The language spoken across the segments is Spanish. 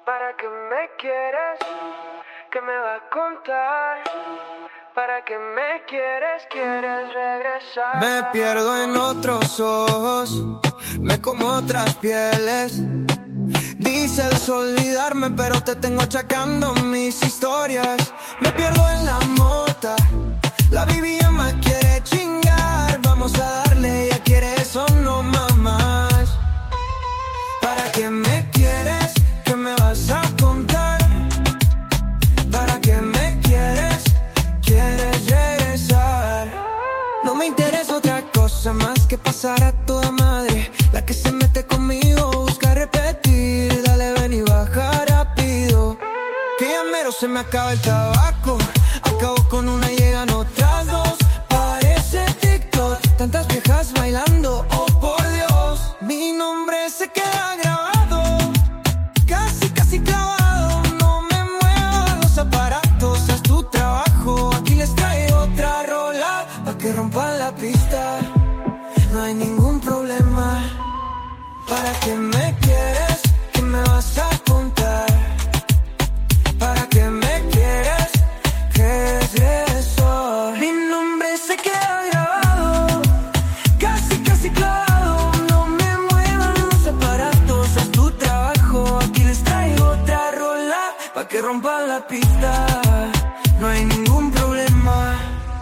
¿Para qué me quieres? ¿Qué me vas a contar? ¿Para qué me quieres regresar? Me pierdo en otros ojos, me como otras pieles. Dices olvidarme, pero te tengo achacando mis historias. Me pierdo en la mota, la Bibi ya me quiere chingar. Vamos a darle, ella quiere eso, no más. ¿Para qué me quieres? ¿Qué me vas a contar? ¿Para qué me quieres? ¿Quieres regresar? No me interesa otra cosa más que pasar a toda madre. La que se mete conmigo busca repetir. Dale, ven y baja rápido, que ya mero se me acaba el tabaco. Acabo con una y llegan otras dos. Parece TikTok, tantas viejas bailando. Oh, por Dios, mi nombre se queda grabado, casi clavado. No me muevas los aparatos, haz tu trabajo. Aquí les traigo otra rola pa' que rompan la pista. No hay ningún problema. ¿Para qué me quieres? ¿Qué me vas a contar? ¿Para qué me quieres? ¿Qué es eso? Mi nombre se queda grabado, casi clavado. No me muevan los aparatos, haz tu trabajo. Aquí les traigo otra rola pa' que rompan la pista. No hay ningún problema.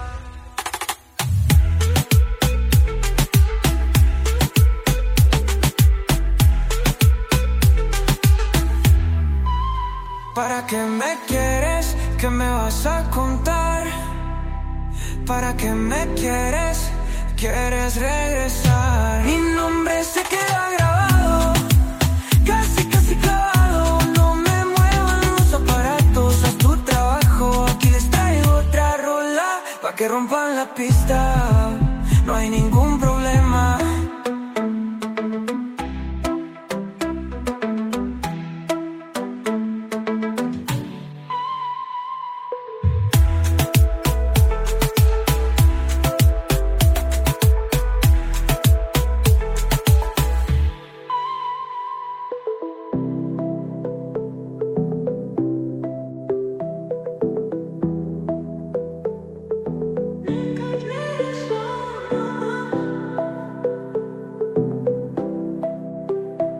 ¿Para qué me quieres? ¿Qué me vas a contar? ¿Para qué me quieres? ¿Quieres regresar? Mi nombre se queda grabado, casi clavado. No me muevan los aparatos, haz tu trabajo. Aquí les traigo otra rola pa' que rompan la pista. No hay ningún problema.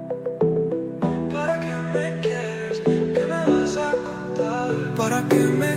¿Para qué me